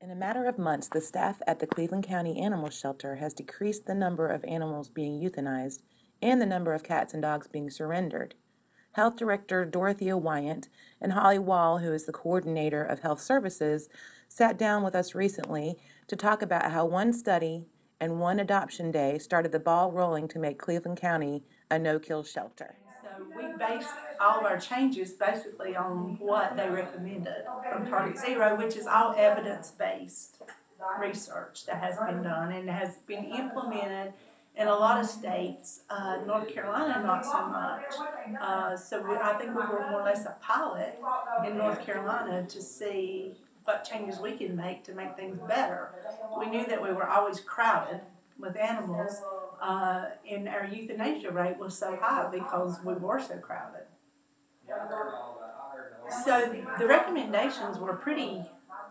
In a matter of months, the staff at the Cleveland County Animal Shelter has decreased the number of animals being euthanized and the number of cats and dogs being surrendered. Health Director Dorothea Wyant and Holly Wall, who is the coordinator of health services, sat down with us recently to talk about how one study and one adoption day started the ball rolling to make Cleveland County a no-kill shelter. So we based all of our changes basically on what they recommended from Target Zero, which is all evidence-based research that has been done and has been implemented in a lot of states. North Carolina, not so much. I think we were more or less a pilot in North Carolina to see what changes we can make to make things better. We knew that we were always crowded with animals, and our euthanasia rate was so high because we were so crowded. So the recommendations were pretty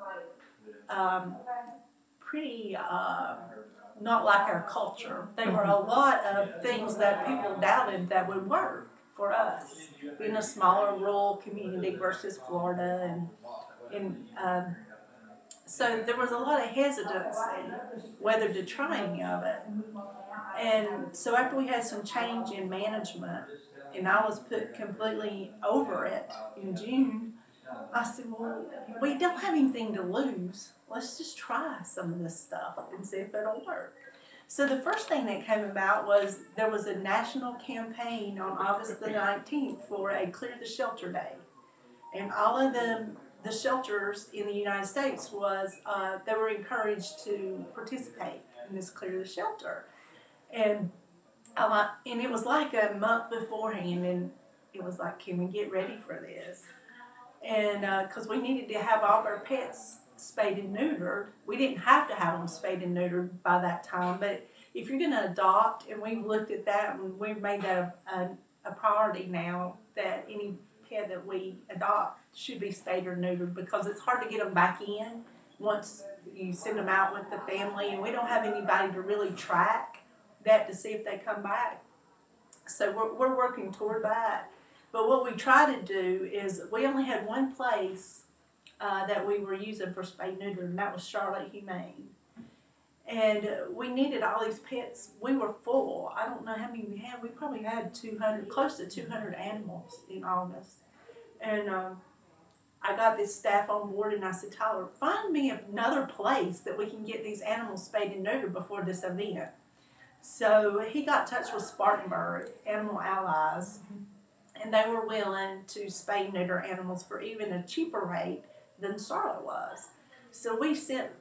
not like our culture. They were a lot of things that people doubted that would work for us in a smaller rural community versus Florida, so there was a lot of hesitancy whether to try any of it. And so after we had some change in management, and I was put completely over it in June, I said, well, we don't have anything to lose. Let's just try some of this stuff and see if it'll work. So the first thing that came about was there was a national campaign on August the 19th for a Clear the Shelter Day. And all of the shelters in the United States they were encouraged to participate in this Clear the Shelter. And it was like a month beforehand, and it was like, can we get ready for this? And because we needed to have all of our pets spayed and neutered. We didn't have to have them spayed and neutered by that time, but if you're going to adopt, and we've looked at that, and we've made that a priority now, that any pet that we adopt should be spayed or neutered, because it's hard to get them back in once you send them out with the family, and we don't have anybody to really track that to see if they come back. So we're working toward that. But what we try to do is, we only had one place that we were using for spay neuter, and that was Charlotte Humane. And we needed all these pets. We were full. I don't know how many we had. We probably had 200, close to 200 animals in August. And I got this staff on board, and I said, Tyler, find me another place that we can get these animals spayed and neutered before this event. So he got in touch with Spartanburg Animal Allies, and they were willing to spay and neuter animals for even a cheaper rate than Charlotte was. So maybe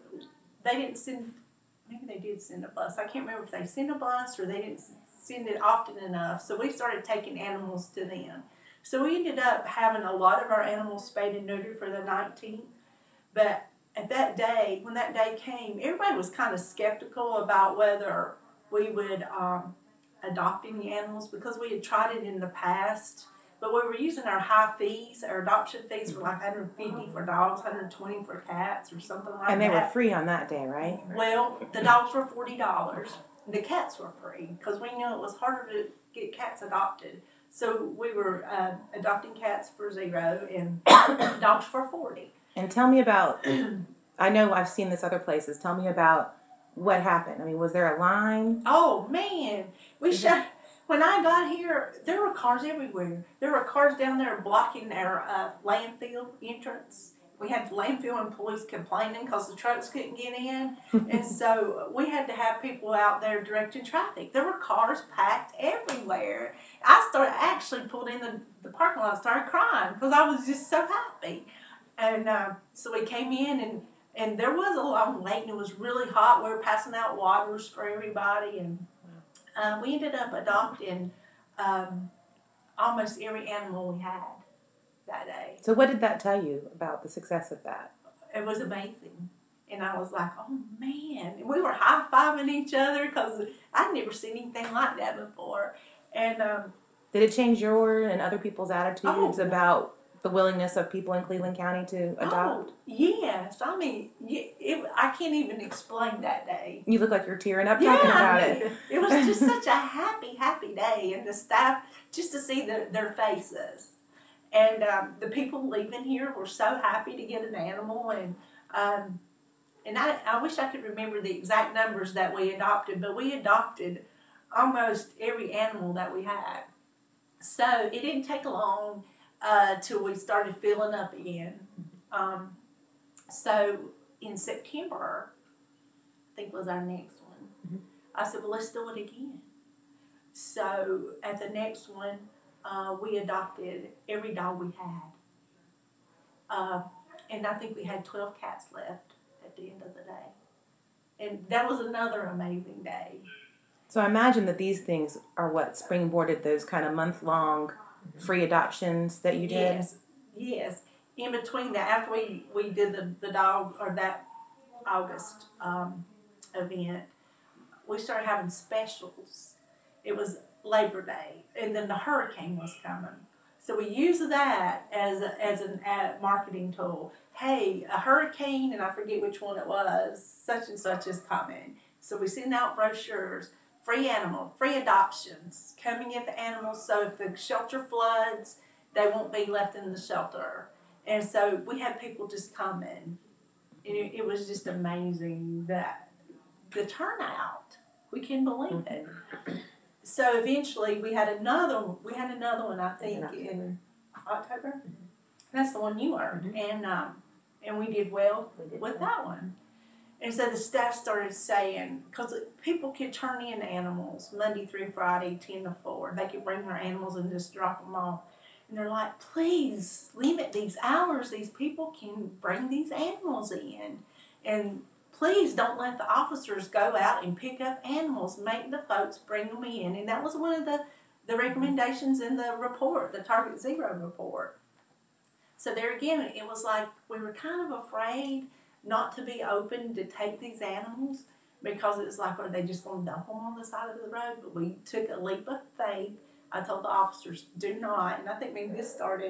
they did send a bus. I can't remember if they sent a bus or they didn't send it often enough. So we started taking animals to them. So we ended up having a lot of our animals spayed and neutered for the 19th. But at that day, when that day came, everybody was kind of skeptical about whether we would adopt any animals, because we had tried it in the past. But we were using our high fees. Our adoption fees were like $150 for dogs, $120 for cats, or something like that. And they were free on that day, right? Well, the dogs were $40. The cats were free, because we knew it was harder to get cats adopted. So we were adopting cats for $0 and dogs for $40. And tell me about, I know I've seen this other places. Tell me about what happened. I mean, was there a line? Oh, man. When I got here, there were cars everywhere. There were cars down there blocking our landfill entrance. We had landfill employees complaining because the trucks couldn't get in. And so we had to have people out there directing traffic. There were cars packed everywhere. I actually pulled in the parking lot and started crying because I was just so happy. And so we came in, and there was a long wait, and it was really hot. We were passing out waters for everybody, and we ended up adopting almost every animal we had that day. So what did that tell you about the success of that? It was amazing. And I was like, oh, man. And we were high-fiving each other because I'd never seen anything like that before. And did it change your and other people's attitudes about the willingness of people in Cleveland County to adopt? Oh, yes. I mean, I can't even explain that day. You look like you're tearing up talking about it. It was just such a happy, happy day. And the staff, just to see their faces. And the people leaving here were so happy to get an animal. And I wish I could remember the exact numbers that we adopted, but we adopted almost every animal that we had. So it didn't take long till we started filling up again. So in September, I think was our next one, I said, well, let's do it again. So at the next one, we adopted every dog we had. And I think we had 12 cats left at the end of the day. And that was another amazing day. So I imagine that these things are what springboarded those kind of month-long free adoptions that you did? Yes. In between that, after we did the dog, or that August event, we started having specials. It was Labor Day, and then the hurricane was coming. So we used that as a marketing tool. Hey, a hurricane, and I forget which one it was, such and such is coming. So we send out brochures, free adoptions, coming in the animals, so if the shelter floods, they won't be left in the shelter. And so we had people just come in. And it was just amazing, that the turnout. We couldn't believe it. So eventually we had another one, I think, in October. That's the one you were. And we did well with that one. And so the staff started saying, because people could turn in animals Monday through Friday, 10 to 4. They could bring their animals and just drop them off. And they're like, please limit these hours. These people can bring these animals in. And please don't let the officers go out and pick up animals. Make the folks bring them in. And that was one of the recommendations in the report, the Target Zero report. So there again, it was like we were kind of afraid not to be open to take these animals, because it was like, are they just going to dump them on the side of the road? But we took a leap of faith. I told the officers, do not. And I think maybe this started,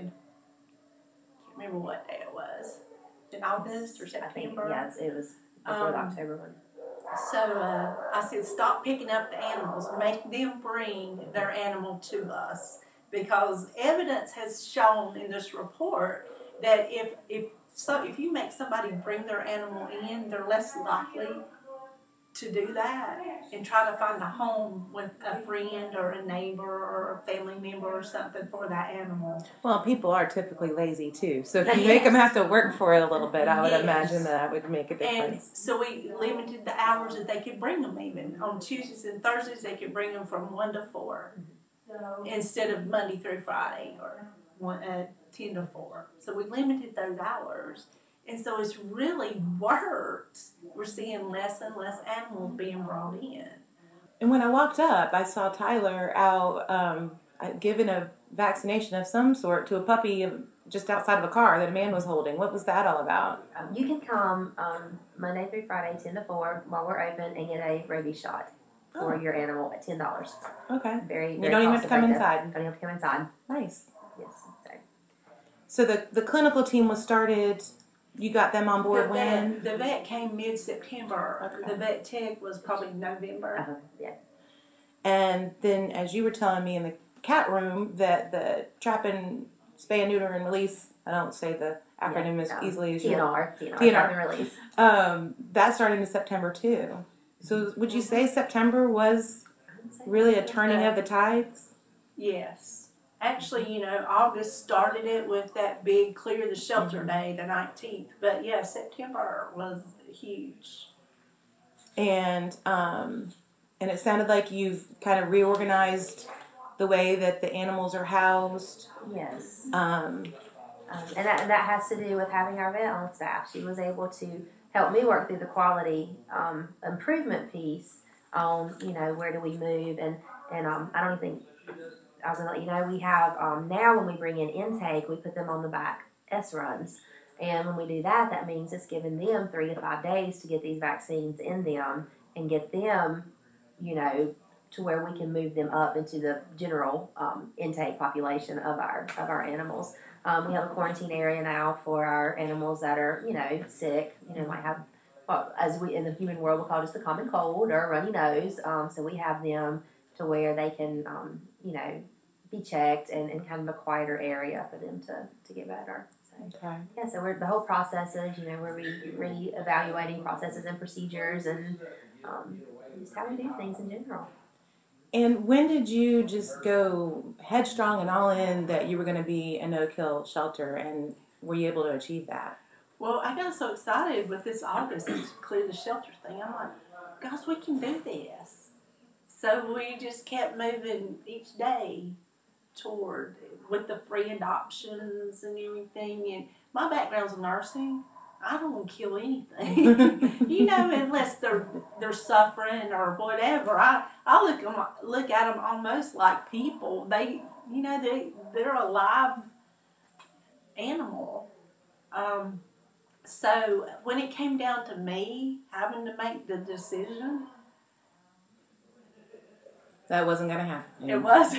I can't remember what day it was, in August or September. Yes, it was before the October one. So I said, stop picking up the animals. Make them bring their animal to us. Because evidence has shown in this report that if you make somebody bring their animal in, they're less likely to do that and try to find a home with a friend or a neighbor or a family member or something for that animal. Well, people are typically lazy too, so if you make them have to work for it a little bit, I would imagine that would make a difference. And so we limited the hours that they could bring them. Even on Tuesdays and Thursdays, they could bring them from 1 to 4 instead of Monday through Friday or 10 to 4. So we limited those hours. And so it's really worked. We're seeing less and less animals being brought in. And when I walked up, I saw Tyler out giving a vaccination of some sort to a puppy just outside of a car that a man was holding. What was that all about? You can come Monday through Friday, 10 to 4, while we're open, and get a rabies shot for your animal at $10. Okay. Very you don't even have to come inside. You don't even have to come inside. Nice. Yes. So the clinical team was started. You got them on board when? The vet came mid-September. Okay. The vet tech was probably November. Yeah. And then, as you were telling me in the cat room, that the trap and spay and neuter and release, I don't say the acronym as easily as TNR, TNR. Trap and release. That started in September too. So would you say September was really a turning of the tides? Yes. Actually, August started it with that big Clear the Shelter Day, the 19th. But yeah, September was huge. And it sounded like you've kind of reorganized the way that the animals are housed. Yes. And that has to do with having our vet on staff. She was able to help me work through the quality improvement piece on, where do we move. And I don't think... I was going to let you know, we have, now when we bring in intake, we put them on the back S runs. And when we do that, that means it's giving them 3 to 5 days to get these vaccines in them and get them, to where we can move them up into the general intake population of our animals. We have a quarantine area now for our animals that are, sick, might have, as we in the human world we call just a common cold or a runny nose. So we have them to where they can, be checked and in kind of a quieter area for them to get better. So. Okay. Yeah, so the whole process is, we're re-evaluating processes and procedures and just how we do things in general. And when did you just go headstrong and all in that you were going to be a no-kill shelter, and were you able to achieve that? Well, I got so excited with this August to clear the shelter thing. I'm like, gosh, we can do this. So we just kept moving each day toward with the free adoptions and everything. And my background's in nursing. I don't want to kill anything, unless they're suffering or whatever. I look at them almost like people. They're a live animal. So when it came down to me having to make the decision, That wasn't going to happen. it wasn't.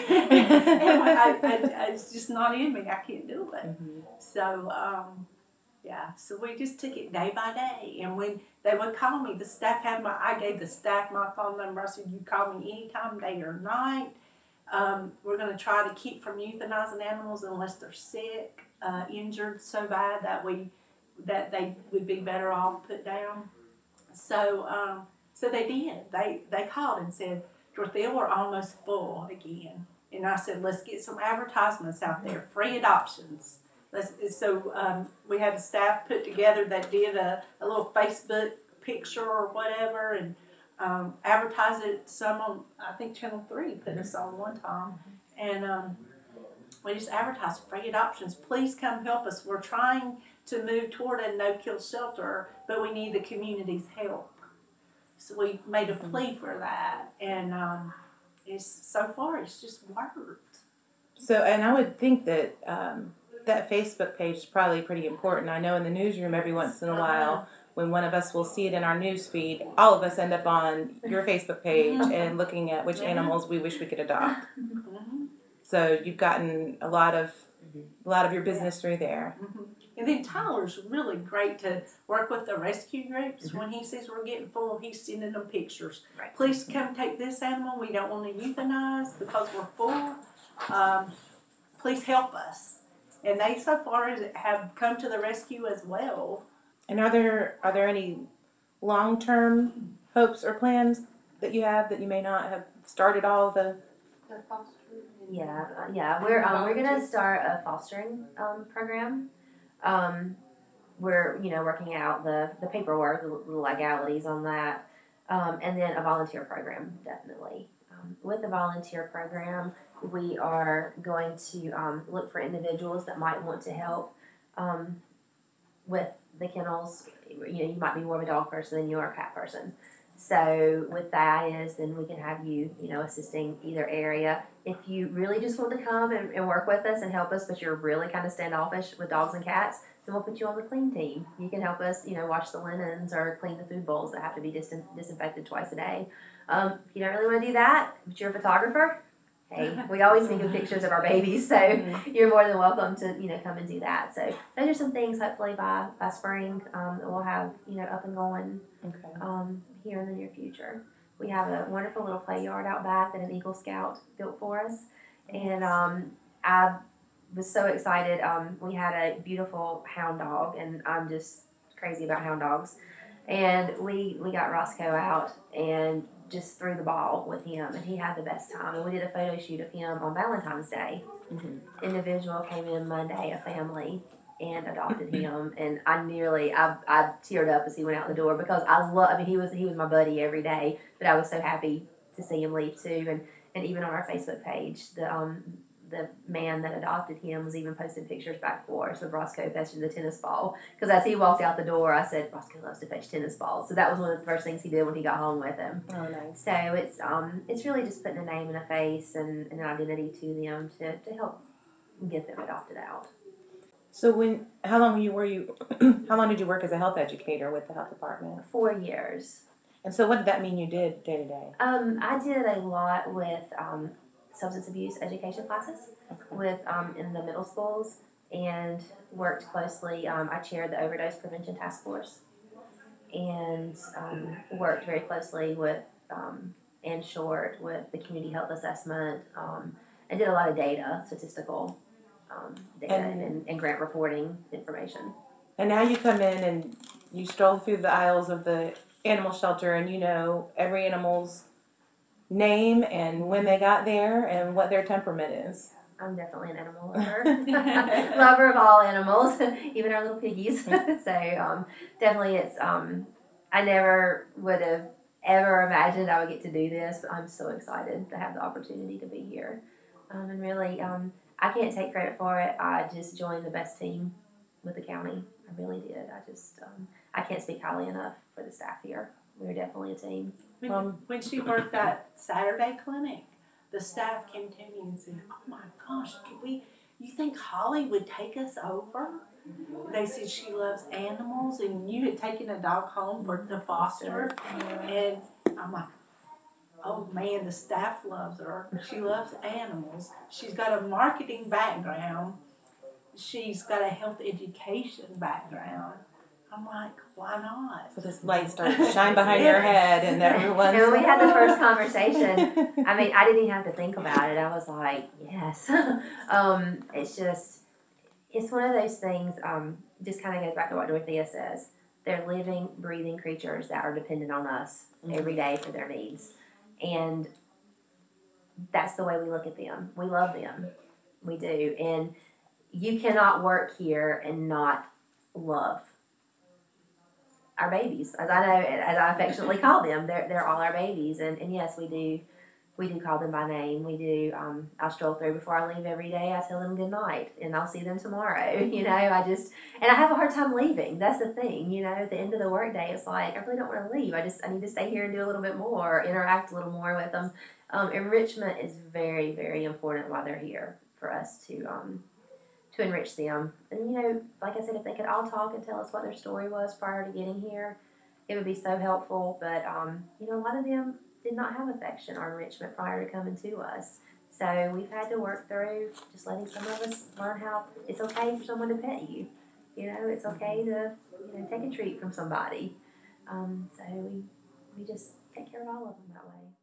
It's just not in me. I can't do it. Mm-hmm. So, so we just took it day by day. And when they would call me, I gave the staff my phone number. I said, you call me anytime, day or night. We're going to try to keep from euthanizing animals unless they're sick, injured so bad that they would be better off put down. So they did. They called and said, Dorothea, we're almost full again. And I said, let's get some advertisements out there, free adoptions. We had a staff put together that did a little Facebook picture or whatever, and advertised it some on, I think Channel 3 put us on one time. And we just advertised free adoptions. Please come help us. We're trying to move toward a no-kill shelter, but we need the community's help. So we made a plea for that, and so far it's just worked. So, and I would think that that Facebook page is probably pretty important. I know in the newsroom every once in a while, when one of us will see it in our news feed, all of us end up on your Facebook page and looking at which animals we wish we could adopt. Mm-hmm. So you've gotten a lot of your business through there. Mm-hmm. And then Tyler's really great to work with the rescue groups. When he sees we're getting full, he's sending them pictures. Right. Please come take this animal. We don't want to euthanize because we're full. Please help us. And they so far have come to the rescue as well. And are there any long-term hopes or plans that you have that you may not have started all the? Yeah. We're gonna start a fostering program. We're working out the paperwork, the legalities on that, and then a volunteer program definitely. With the volunteer program, we are going to look for individuals that might want to help with the kennels. You might be more of a dog person than you are a cat person. So with that then we can have you, assisting either area. If you really just want to come and work with us and help us, but you're really kind of standoffish with dogs and cats, then we'll put you on the clean team. You can help us, wash the linens or clean the food bowls that have to be disinfected twice a day. If you don't really want to do that, but you're a photographer, hey, we always take good pictures of our babies, so you're more than welcome to, come and do that. So those are some things, hopefully by spring, that we'll have, up and going here in the near future. We have a wonderful little play yard out back that an Eagle Scout built for us, and I was so excited. We had a beautiful hound dog, and I'm just crazy about hound dogs, and we got Roscoe out and just threw the ball with him, and he had the best time. And we did a photo shoot of him on Valentine's Day. Individual came in Monday, a family, and adopted him, and I teared up as he went out the door because he was my buddy every day, but I was so happy to see him leave too. And even on our Facebook page, the man that adopted him was even posting pictures back for us of Roscoe fetching the tennis ball, because as he walked out the door, I said, Roscoe loves to fetch tennis balls. So that was one of the first things he did when he got home with him. Oh, nice. So it's really just putting a name and a face and an identity to them to help get them adopted out. So how long did you work as a health educator with the health department? 4 years. And so what did that mean you did day to day? I did a lot with substance abuse education classes with in the middle schools, and worked closely. I chaired the overdose prevention task force, and worked very closely with Ann Short with the community health assessment, and did a lot of data, statistical data and grant reporting information. And now you come in and you stroll through the aisles of the animal shelter and you know every animal's name and when they got there and what their temperament is. I'm definitely an animal lover. Lover of all animals, even our little piggies. So definitely it's, I never would have ever imagined I would get to do this, but I'm so excited to have the opportunity to be here. And really, I can't take credit for it. I just joined the best team with the county. I really did. I can't speak highly enough for the staff here. We're definitely a team. When she worked that Saturday clinic, the staff came to me and said, "Oh my gosh, you think Holly would take us over?" They said she loves animals, and you had taken a dog home to foster. And I'm like, oh man, the staff loves her. She loves animals. She's got a marketing background. She's got a health education background. I'm like, why not? So this light starts to shine behind your head and everyone's... And when we had the first conversation, I mean, I didn't even have to think about it. I was like, yes. It's one of those things, just kind of goes back to what Dorothea says. They're living, breathing creatures that are dependent on us every day for their needs. And that's the way we look at them. We love them. We do. And you cannot work here and not love our babies, as I affectionately call them. They're all our babies, and yes, we do call them by name. We do. I stroll through before I leave every day. I tell them good night, and I'll see them tomorrow. You know, and I have a hard time leaving. That's the thing. You know, at the end of the workday, it's like I really don't want to leave. I need to stay here and do a little bit more, interact a little more with them. Enrichment is very, very important while they're here for us to enrich them. And, you know, like I said, if they could all talk and tell us what their story was prior to getting here, it would be so helpful. But, you know, a lot of them did not have affection or enrichment prior to coming to us. So we've had to work through just letting some of us learn how it's okay for someone to pet you. You know, it's okay to, you know, take a treat from somebody. So we just take care of all of them that way.